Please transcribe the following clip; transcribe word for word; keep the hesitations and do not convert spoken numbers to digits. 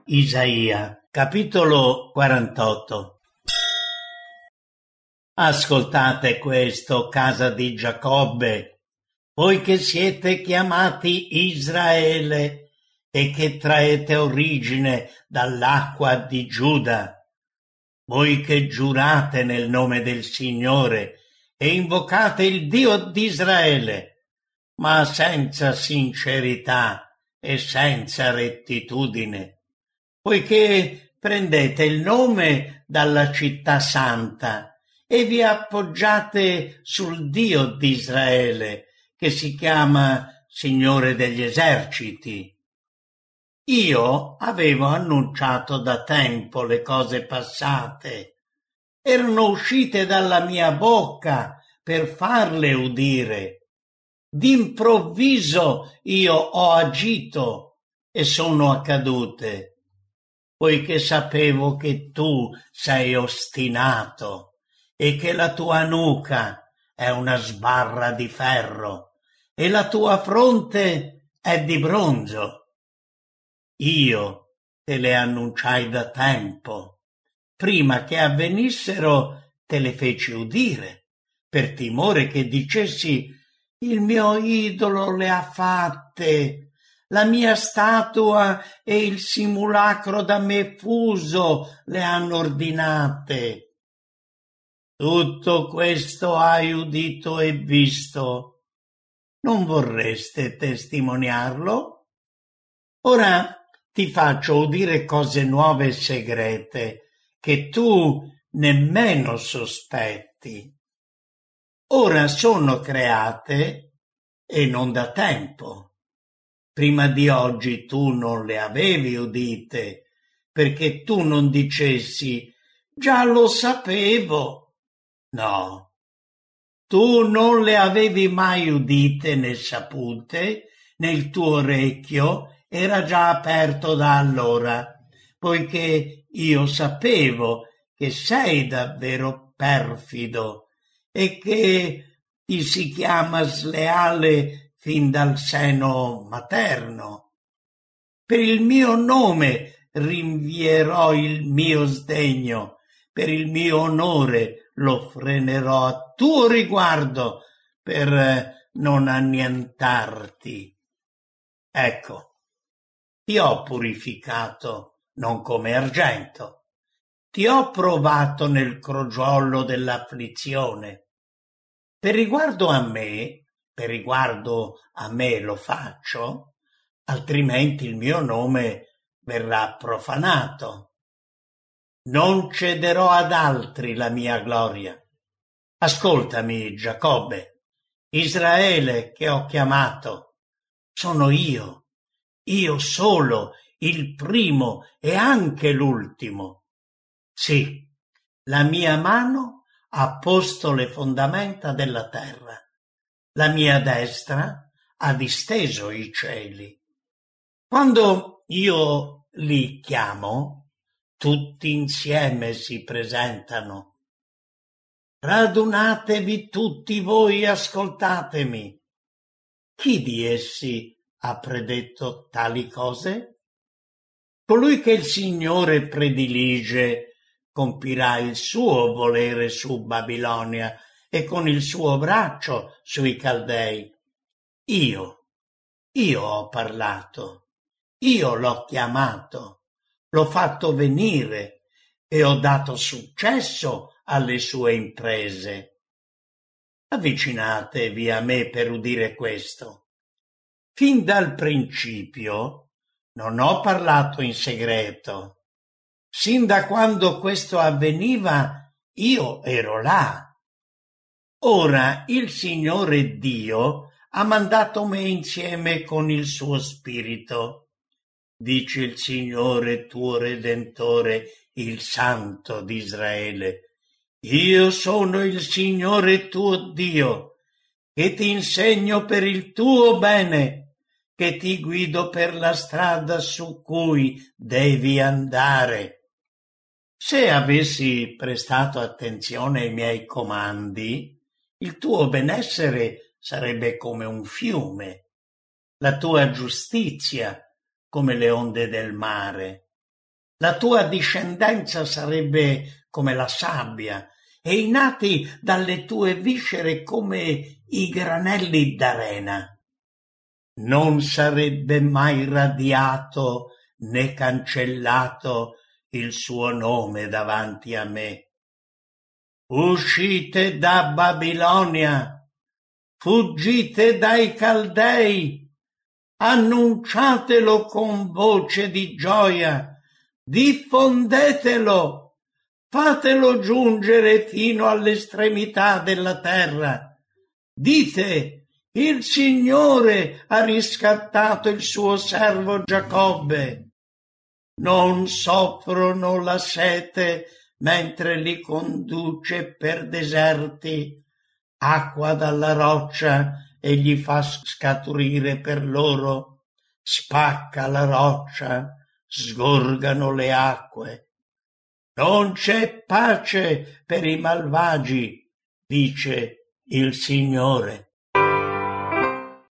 Isaia, capitolo quarantotto. Ascoltate questo, casa di Giacobbe, voi che siete chiamati Israele e che traete origine dall'acqua di Giuda, voi che giurate nel nome del Signore e invocate il Dio di Israele, ma senza sincerità e senza rettitudine, poiché prendete il nome dalla città santa e vi appoggiate sul Dio di Israele, che si chiama Signore degli eserciti. Io avevo annunciato da tempo le cose passate, erano uscite dalla mia bocca per farle udire. D'improvviso io ho agito e sono accadute, poiché sapevo che tu sei ostinato e che la tua nuca è una sbarra di ferro e la tua fronte è di bronzo. Io te le annunciai da tempo, prima che avvenissero te le feci udire, per timore che dicessi: il mio idolo le ha fatte, la mia statua e il simulacro da me fuso le hanno ordinate. Tutto questo hai udito e visto. Non vorreste testimoniarlo? Ora ti faccio udire cose nuove e segrete che tu nemmeno sospetti. Ora sono create e non da tempo. Prima di oggi tu non le avevi udite, perché tu non dicessi: già lo sapevo. No, tu non le avevi mai udite né sapute, né il tuo orecchio era già aperto da allora, poiché io sapevo che sei davvero perfido e che ti si chiama sleale fin dal seno materno. Per il mio nome rinvierò il mio sdegno, per il mio onore lo frenerò a tuo riguardo per non annientarti. Ecco, ti ho purificato non come argento, ti ho provato nel crogiolo dell'afflizione. Per riguardo a me, per riguardo a me lo faccio, altrimenti il mio nome verrà profanato. Non cederò ad altri la mia gloria. Ascoltami, Giacobbe, Israele che ho chiamato. Sono io, io solo, il primo e anche l'ultimo. Sì, la mia mano ha posto le fondamenta della terra. La mia destra ha disteso i cieli. Quando io li chiamo, tutti insieme si presentano. Radunatevi tutti voi, ascoltatemi. Chi di essi ha predetto tali cose? Colui che il Signore predilige compirà il suo volere su Babilonia e con il suo braccio sui Caldei. Io, io ho parlato, io l'ho chiamato. L'ho fatto venire e ho dato successo alle sue imprese. Avvicinatevi a me per udire questo. Fin dal principio non ho parlato in segreto. Sin da quando questo avveniva io ero là. Ora il Signore Dio ha mandato me insieme con il suo Spirito. Dice il Signore tuo Redentore, il Santo di Israele: io sono il Signore tuo Dio, che ti insegno per il tuo bene, che ti guido per la strada su cui devi andare. Se avessi prestato attenzione ai miei comandi, il tuo benessere sarebbe come un fiume, la tua giustizia come le onde del mare. La tua discendenza sarebbe come la sabbia e i nati dalle tue viscere come i granelli d'arena. Non sarebbe mai radiato né cancellato il suo nome davanti a me. Uscite da Babilonia, fuggite dai Caldei, annunciatelo con voce di gioia, diffondetelo, fatelo giungere fino all'estremità della terra. Dite: il Signore ha riscattato il suo servo Giacobbe. Non soffrono la sete mentre li conduce per deserti, acqua dalla roccia egli fa scaturire per loro, spacca la roccia, sgorgano le acque. Non c'è pace per i malvagi, dice il Signore.